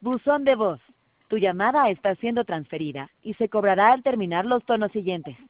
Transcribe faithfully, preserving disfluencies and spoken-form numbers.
Buzón de voz. Tu llamada está siendo transferida y se cobrará al terminar los tonos siguientes.